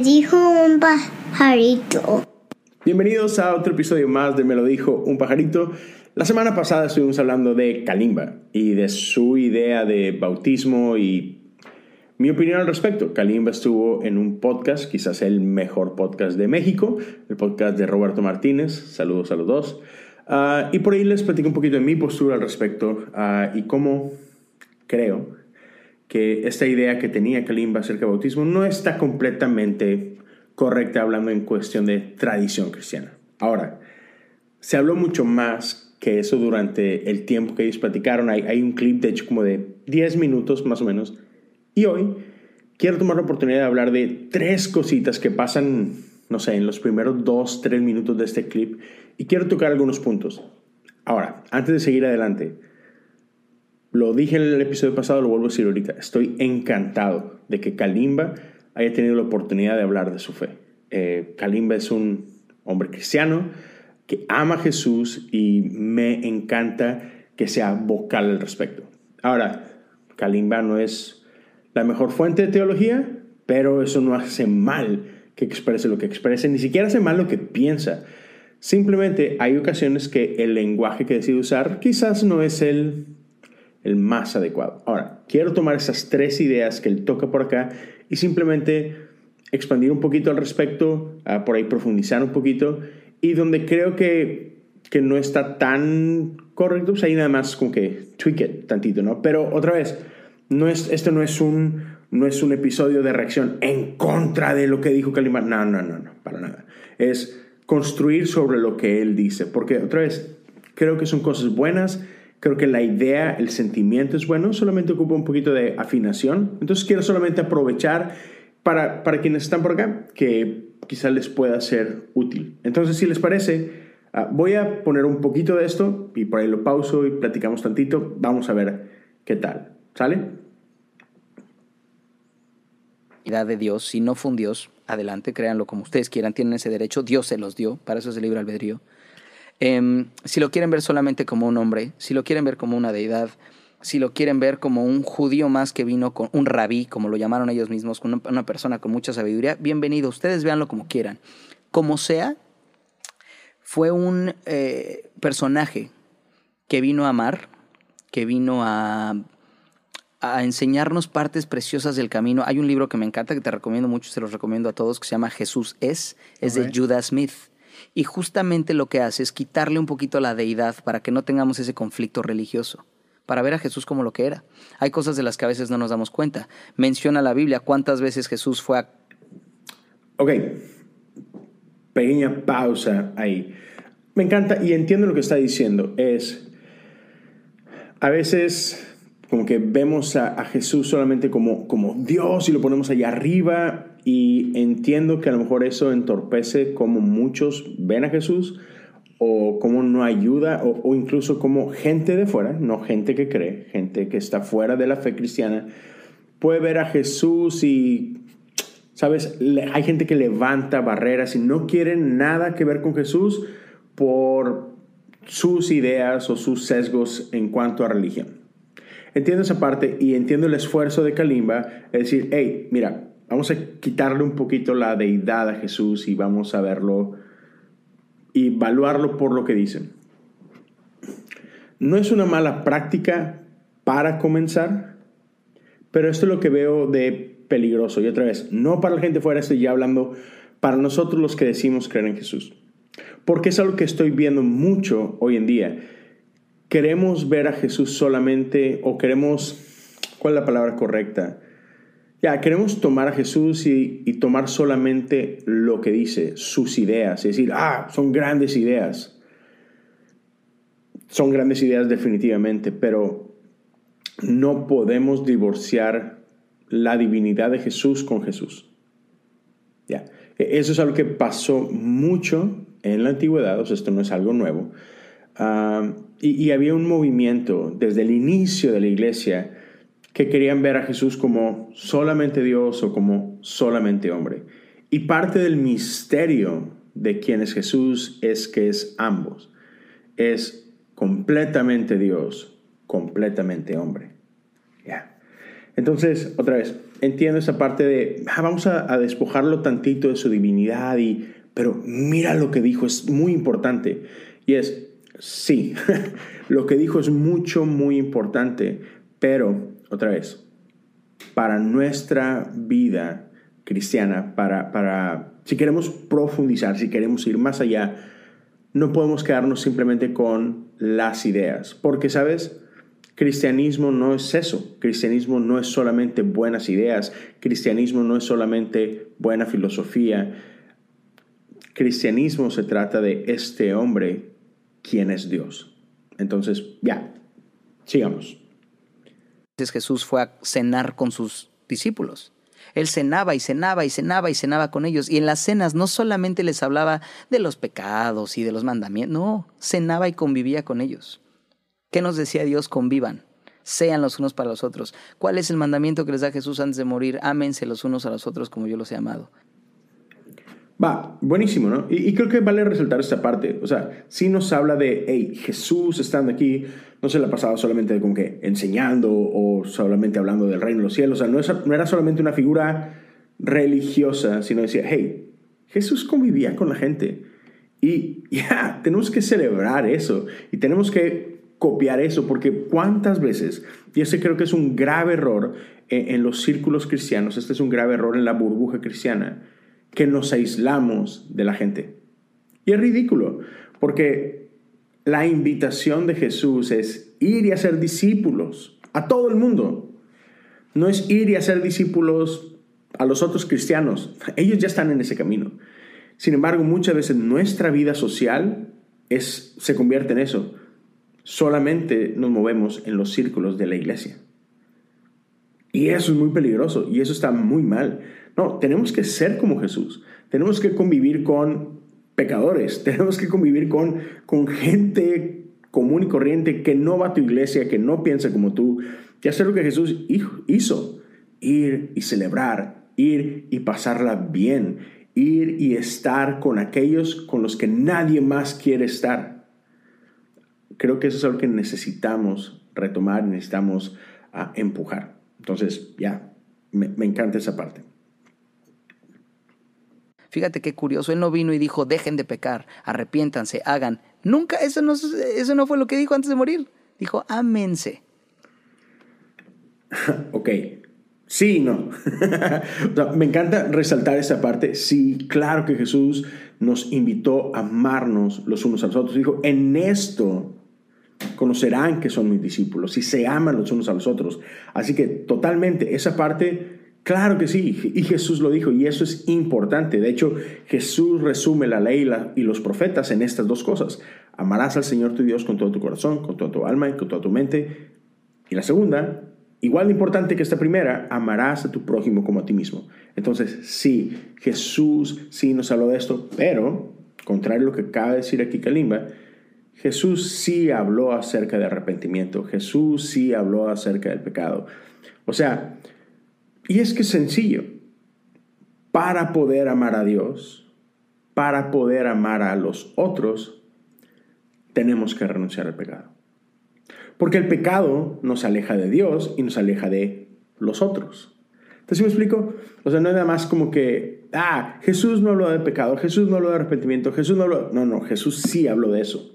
dijo un pajarito. Bienvenidos a otro episodio más de Me lo dijo un pajarito. La semana pasada estuvimos hablando de Kalimba y de su idea de bautismo y mi opinión al respecto. Kalimba estuvo en un podcast, quizás el mejor podcast de México, el podcast de Roberto Martínez. Saludos a los dos. Y por ahí les platico un poquito de mi postura al respecto y cómo creo que esta idea que tenía Kalimba acerca del bautismo no está completamente correcta hablando en cuestión de tradición cristiana. Ahora, se habló mucho más que eso durante el tiempo que ellos platicaron. Hay un clip, de hecho, como de 10 minutos más o menos. Y hoy quiero tomar la oportunidad de hablar de 3 cositas que pasan, no sé, en los primeros 2-3 minutos de este clip. Y quiero tocar algunos puntos. Ahora, antes de seguir adelante, lo dije en el episodio pasado, lo vuelvo a decir ahorita. Estoy encantado de que Kalimba haya tenido la oportunidad de hablar de su fe. Kalimba es un hombre cristiano que ama a Jesús y me encanta que sea vocal al respecto. Ahora, Kalimba no es la mejor fuente de teología, pero eso no hace mal que exprese lo que exprese, ni siquiera hace mal lo que piensa. Simplemente hay ocasiones que el lenguaje que decide usar quizás no es el más adecuado. Ahora, quiero tomar esas 3 ideas que él toca por acá y simplemente expandir un poquito al respecto, por ahí profundizar un poquito, y donde creo que no está tan correcto, pues ahí nada más como que tweak it tantito, ¿no? Pero otra vez, esto no es un episodio de reacción en contra de lo que dijo Kalimba. No, para nada. Es construir sobre lo que él dice, porque otra vez, creo que son cosas buenas. Creo que la idea, el sentimiento es bueno, solamente ocupa un poquito de afinación. Entonces quiero solamente aprovechar para quienes están por acá, que quizás les pueda ser útil. Entonces, si les parece, voy a poner un poquito de esto y por ahí lo pauso y platicamos tantito. Vamos a ver qué tal. ¿Sale? De Dios, si no fue un Dios, adelante, créanlo como ustedes quieran, tienen ese derecho, Dios se los dio, para eso es el libre albedrío. Si lo quieren ver solamente como un hombre, si lo quieren ver como una deidad, si lo quieren ver como un judío más que vino con un rabí, como lo llamaron ellos mismos, con una persona con mucha sabiduría, bienvenido, ustedes véanlo como quieran. Como sea, fue un personaje que vino a amar, que vino a enseñarnos partes preciosas del camino. Hay un libro que me encanta, que te recomiendo mucho, se los recomiendo a todos, que se llama Jesús es de Judah Smith. Y justamente lo que hace es quitarle un poquito la deidad para que no tengamos ese conflicto religioso, para ver a Jesús como lo que era. Hay cosas de las que a veces no nos damos cuenta. Menciona la Biblia cuántas veces Jesús fue a... Ok, pequeña pausa ahí. Me encanta y entiendo lo que está diciendo. A veces como que vemos a Jesús solamente como Dios y lo ponemos allá arriba, y entiendo que a lo mejor eso entorpece cómo muchos ven a Jesús o cómo no ayuda o incluso como gente de fuera, no gente que cree, gente que está fuera de la fe cristiana, puede ver a Jesús y, ¿sabes? Hay gente que levanta barreras y no quieren nada que ver con Jesús por sus ideas o sus sesgos en cuanto a religión. Entiendo esa parte y entiendo el esfuerzo de Kalimba, es decir, hey, mira, vamos a quitarle un poquito la deidad a Jesús y vamos a verlo y evaluarlo por lo que dicen. No es una mala práctica para comenzar, pero esto es lo que veo de peligroso. Y otra vez, no para la gente fuera, estoy ya hablando para nosotros los que decimos creer en Jesús. Porque es algo que estoy viendo mucho hoy en día. Queremos ver a Jesús solamente, o queremos, ¿cuál es la palabra correcta? Queremos tomar a Jesús y tomar solamente lo que dice, sus ideas. Es decir, son grandes ideas. Son grandes ideas definitivamente, pero no podemos divorciar la divinidad de Jesús con Jesús. Eso es algo que pasó mucho en la antigüedad, o sea, esto no es algo nuevo. Y había un movimiento desde el inicio de la iglesia que querían ver a Jesús como solamente Dios o como solamente hombre. Y parte del misterio de quién es Jesús es que es ambos. Es completamente Dios, completamente hombre. Entonces, otra vez, entiendo esa parte de, vamos a despojarlo tantito de su divinidad, pero mira lo que dijo, es muy importante. Y es, sí, lo que dijo es muy importante, pero, otra vez, para nuestra vida cristiana, si queremos profundizar, si queremos ir más allá, no podemos quedarnos simplemente con las ideas. Porque, ¿sabes? Cristianismo no es eso. Cristianismo no es solamente buenas ideas. Cristianismo no es solamente buena filosofía. Cristianismo se trata de este hombre, quien es Dios. Entonces, sigamos. Jesús fue a cenar con sus discípulos. Él cenaba y cenaba y cenaba y cenaba con ellos. Y en las cenas no solamente les hablaba de los pecados y de los mandamientos. No, cenaba y convivía con ellos. ¿Qué nos decía Dios? Convivan, sean los unos para los otros. ¿Cuál es el mandamiento que les da Jesús antes de morir? Ámense los unos a los otros como yo los he amado. Buenísimo, ¿no? Y creo que vale resaltar esta parte. O sea, sí nos habla de, hey, Jesús estando aquí, no se la pasaba solamente como que enseñando o solamente hablando del reino de los cielos. O sea, no era solamente una figura religiosa, sino decía, hey, Jesús convivía con la gente. Y tenemos que celebrar eso. Y tenemos que copiar eso, porque cuántas veces, y este creo que es un grave error en los círculos cristianos, este es un grave error en la burbuja cristiana, que nos aislamos de la gente. Y es ridículo, porque la invitación de Jesús es ir y hacer discípulos a todo el mundo. No es ir y hacer discípulos a los otros cristianos. Ellos ya están en ese camino. Sin embargo, muchas veces nuestra vida social se convierte en eso. Solamente nos movemos en los círculos de la iglesia. Y eso es muy peligroso y eso está muy mal. No, tenemos que ser como Jesús. Tenemos que convivir con pecadores. Tenemos que convivir con gente común y corriente que no va a tu iglesia, que no piensa como tú. Y hacer lo que Jesús hizo. Ir y celebrar. Ir y pasarla bien. Ir y estar con aquellos con los que nadie más quiere estar. Creo que eso es algo que necesitamos retomar, necesitamos empujar. Entonces, me encanta esa parte. Fíjate qué curioso, él no vino y dijo, dejen de pecar, arrepiéntanse, hagan. Nunca, eso no fue lo que dijo antes de morir. Dijo, ámense. Ok, sí y no. O sea, me encanta resaltar esa parte. Sí, claro que Jesús nos invitó a amarnos los unos a los otros. Dijo, en esto conocerán que son mis discípulos, si se aman los unos a los otros. Así que totalmente, esa parte, claro que sí, y Jesús lo dijo, y eso es importante. De hecho, Jesús resume la ley y los profetas en estas dos cosas. Amarás al Señor tu Dios con todo tu corazón, con toda tu alma y con toda tu mente. Y la segunda, igual de importante que esta primera, amarás a tu prójimo como a ti mismo. Entonces, sí, Jesús sí nos habló de esto, pero, contrario a lo que acaba de decir aquí Kalimba, Jesús sí habló acerca de arrepentimiento. Jesús sí habló acerca del pecado. O sea, y es que es sencillo. Para poder amar a Dios, para poder amar a los otros, tenemos que renunciar al pecado. Porque el pecado nos aleja de Dios y nos aleja de los otros. Entonces, ¿sí me explico? O sea, no es nada más como que, Jesús no habló de pecado, Jesús no habló de arrepentimiento, Jesús no habló... No, Jesús sí habló de eso.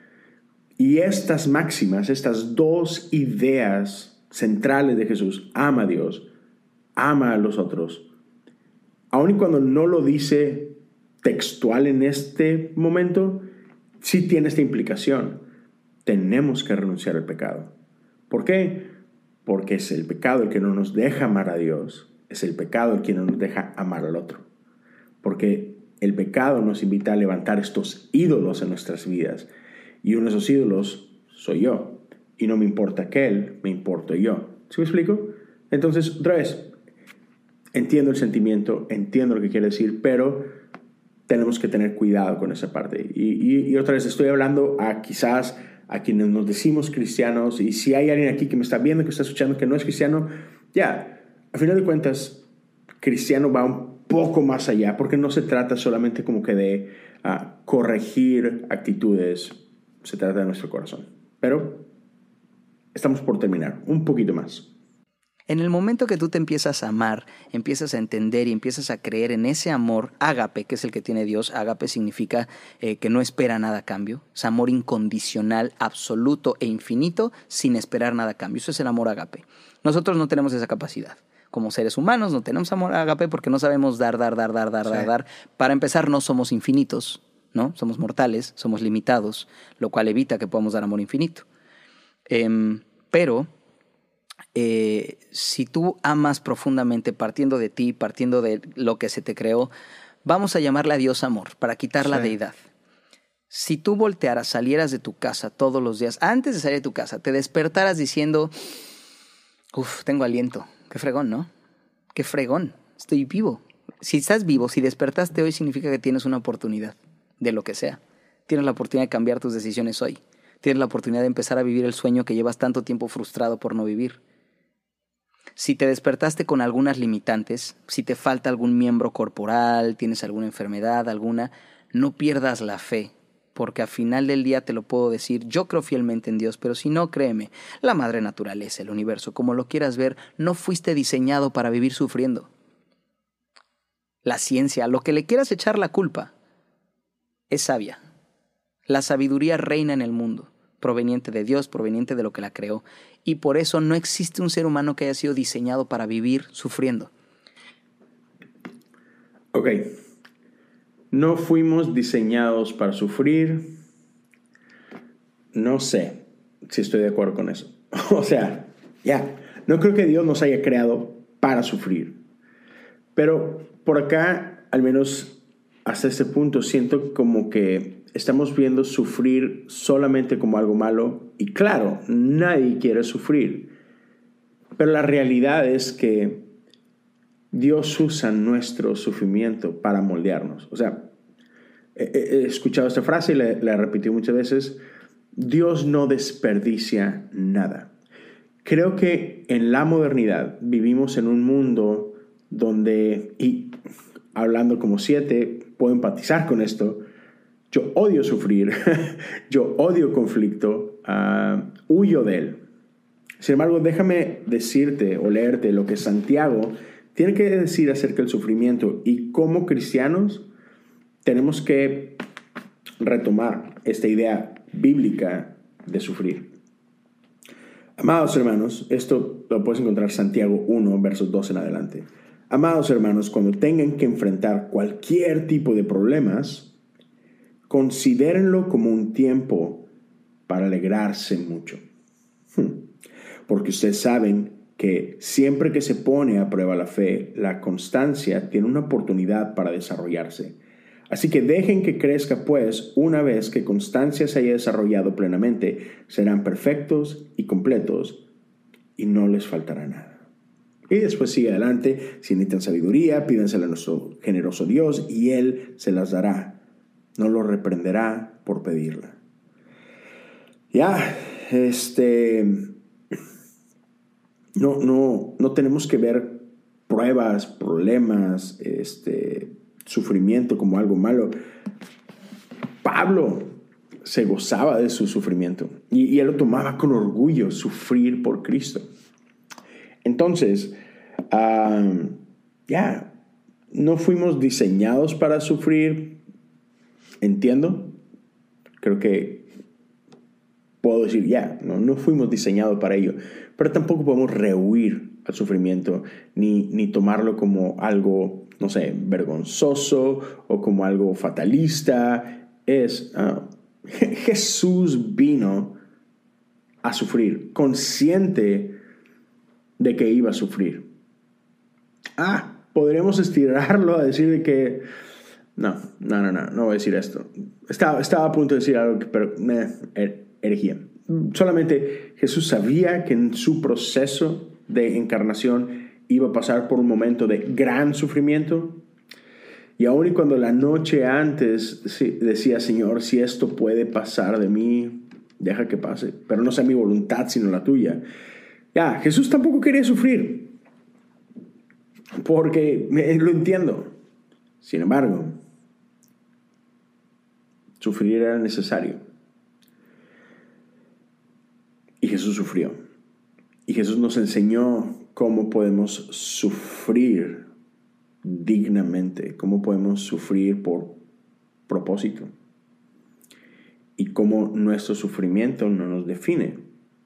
Y estas máximas, estas dos ideas centrales de Jesús, ama a Dios, ama a los otros, aun y cuando no lo dice textual en este momento, sí tiene esta implicación. Tenemos que renunciar al pecado. ¿Por qué? Porque es el pecado el que no nos deja amar a Dios, es el pecado el que no nos deja amar al otro. Porque el pecado nos invita a levantar estos ídolos en nuestras vidas. Y uno de esos ídolos soy yo. Y no me importa aquel, me importo yo. ¿Sí me explico? Entonces, otra vez, entiendo el sentimiento, entiendo lo que quiere decir, pero tenemos que tener cuidado con esa parte. Y otra vez, estoy hablando quizás a quienes nos decimos cristianos, y si hay alguien aquí que me está viendo, que está escuchando, que no es cristiano, al final de cuentas, cristiano va un poco más allá, porque no se trata solamente como que de corregir actitudes. Se trata de nuestro corazón. Pero estamos por terminar. Un poquito más. En el momento que tú te empiezas a amar, empiezas a entender y empiezas a creer en ese amor ágape, que es el que tiene Dios. Ágape significa que no espera nada a cambio. Es amor incondicional, absoluto e infinito, sin esperar nada a cambio. Eso es el amor ágape. Nosotros no tenemos esa capacidad. Como seres humanos no tenemos amor ágape porque no sabemos dar. Para empezar, no somos infinitos, ¿no? Somos mortales, somos limitados, lo cual evita que podamos dar amor infinito. Pero si tú amas profundamente, partiendo de ti, partiendo de lo que se te creó, vamos a llamarle a Dios amor, para quitar la deidad. Si tú voltearas, salieras de tu casa todos los días, antes de salir de tu casa, te despertaras diciendo, tengo aliento, qué fregón, ¿no? Qué fregón, estoy vivo. Si estás vivo, si despertaste hoy, significa que tienes una oportunidad, de lo que sea. Tienes la oportunidad de cambiar tus decisiones hoy. Tienes la oportunidad de empezar a vivir el sueño que llevas tanto tiempo frustrado por no vivir. Si te despertaste con algunas limitantes, si te falta algún miembro corporal, tienes alguna enfermedad, no pierdas la fe, porque al final del día te lo puedo decir, yo creo fielmente en Dios, pero si no, créeme, la madre naturaleza, el universo, como lo quieras ver, no fuiste diseñado para vivir sufriendo. La ciencia, a lo que le quieras echar la culpa, es sabia. La sabiduría reina en el mundo, proveniente de Dios, proveniente de lo que la creó. Y por eso no existe un ser humano que haya sido diseñado para vivir sufriendo. Ok. No fuimos diseñados para sufrir. No sé si estoy de acuerdo con eso. O sea, no creo que Dios nos haya creado para sufrir. Pero por acá, al menos hasta este punto, siento como que estamos viendo sufrir solamente como algo malo. Y claro, nadie quiere sufrir. Pero la realidad es que Dios usa nuestro sufrimiento para moldearnos. O sea, he escuchado esta frase y la he repetido muchas veces. Dios no desperdicia nada. Creo que en la modernidad vivimos en un mundo donde, y hablando como 7, puedo empatizar con esto. Yo odio sufrir, yo odio conflicto, huyo de él. Sin embargo, déjame decirte o leerte lo que Santiago tiene que decir acerca del sufrimiento y cómo cristianos tenemos que retomar esta idea bíblica de sufrir. Amados hermanos, esto lo puedes encontrar en Santiago 1, versos 2 en adelante. Amados hermanos, cuando tengan que enfrentar cualquier tipo de problemas, considérenlo como un tiempo para alegrarse mucho. Porque ustedes saben que siempre que se pone a prueba la fe, la constancia tiene una oportunidad para desarrollarse. Así que dejen que crezca, pues, una vez que constancia se haya desarrollado plenamente, serán perfectos y completos y no les faltará nada. Y después sigue adelante, si necesitan sabiduría, pídansela a nuestro generoso Dios y Él se las dará. No los reprenderá por pedirla. No tenemos que ver pruebas, problemas, sufrimiento como algo malo. Pablo se gozaba de su sufrimiento y él lo tomaba con orgullo, sufrir por Cristo. Entonces, no fuimos diseñados para sufrir, entiendo. Creo que puedo decir, no fuimos diseñados para ello, pero tampoco podemos rehuir al sufrimiento, ni tomarlo como algo, no sé, vergonzoso o como algo fatalista. Jesús vino a sufrir, consciente de que iba a sufrir. Podríamos estirarlo a decir de que no voy a decir esto. Estaba a punto de decir algo, pero herejía. Solamente Jesús sabía que en su proceso de encarnación iba a pasar por un momento de gran sufrimiento. Y aun y cuando la noche antes decía, Señor, si esto puede pasar de mí, deja que pase, pero no sea mi voluntad sino la tuya. Jesús tampoco quería sufrir, porque lo entiendo. Sin embargo, sufrir era necesario. Y Jesús sufrió. Y Jesús nos enseñó cómo podemos sufrir dignamente, cómo podemos sufrir por propósito y cómo nuestro sufrimiento no nos define,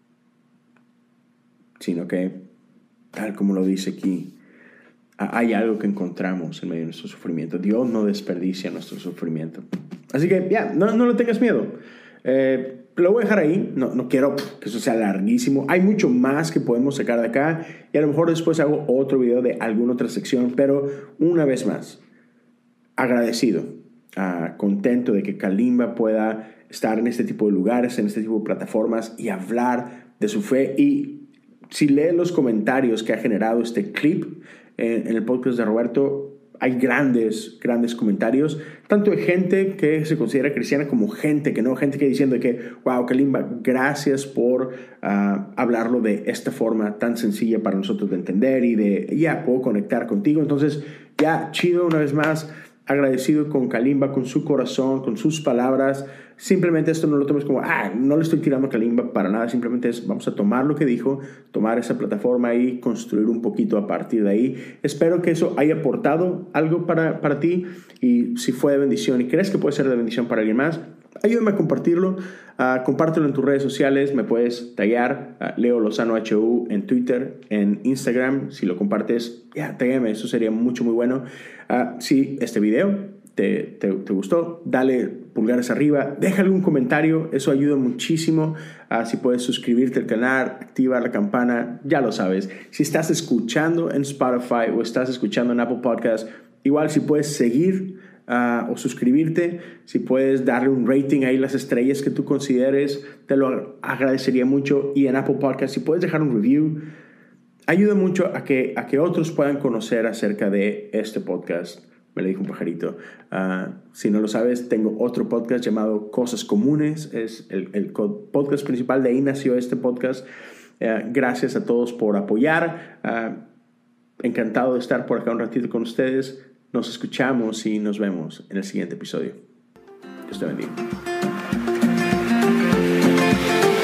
sino que, tal como lo dice aquí, hay algo que encontramos en medio de nuestro sufrimiento. Dios no desperdicia nuestro sufrimiento. Así que no le tengas miedo. Lo voy a dejar ahí. No quiero que eso sea larguísimo. Hay mucho más que podemos sacar de acá. Y a lo mejor después hago otro video de alguna otra sección. Pero una vez más, agradecido, contento de que Kalimba pueda estar en este tipo de lugares, en este tipo de plataformas y hablar de su fe. Y si lees los comentarios que ha generado este clip en el podcast de Roberto, hay grandes comentarios, tanto de gente que se considera cristiana como gente que no, gente que diciendo que, wow, Kalimba, gracias por hablarlo de esta forma tan sencilla para nosotros de entender y de, puedo conectar contigo. Entonces, chido, una vez más, agradecido con Kalimba, con su corazón, con sus palabras. Simplemente esto no lo tomes como, no le estoy tirando a Kalimba para nada. Simplemente vamos a tomar lo que dijo, tomar esa plataforma y construir un poquito a partir de ahí. Espero que eso haya aportado algo para ti. Y si fue de bendición y crees que puede ser de bendición para alguien más, ayúdame a compartirlo. Compártelo en tus redes sociales. Me puedes taggear Leo Lozano HU en Twitter, en Instagram. Si lo compartes, taguéame. Eso sería muy bueno. Si este video te gustó, dale pulgares arriba, déjale un comentario, eso ayuda muchísimo. Si puedes suscribirte al canal, activar la campana, ya lo sabes. Si estás escuchando en Spotify o estás escuchando en Apple Podcast, igual si puedes seguir o suscribirte, si puedes darle un rating ahí, las estrellas que tú consideres, te lo agradecería mucho. Y en Apple Podcast, si puedes dejar un review, ayuda mucho a que otros puedan conocer acerca de este podcast. Me lo dijo un pajarito. Si no lo sabes, tengo otro podcast llamado Cosas Comunes. Es el podcast principal. De ahí nació este podcast. Gracias a todos por apoyar. Encantado de estar por acá un ratito con ustedes. Nos escuchamos y nos vemos en el siguiente episodio. Dios te bendiga.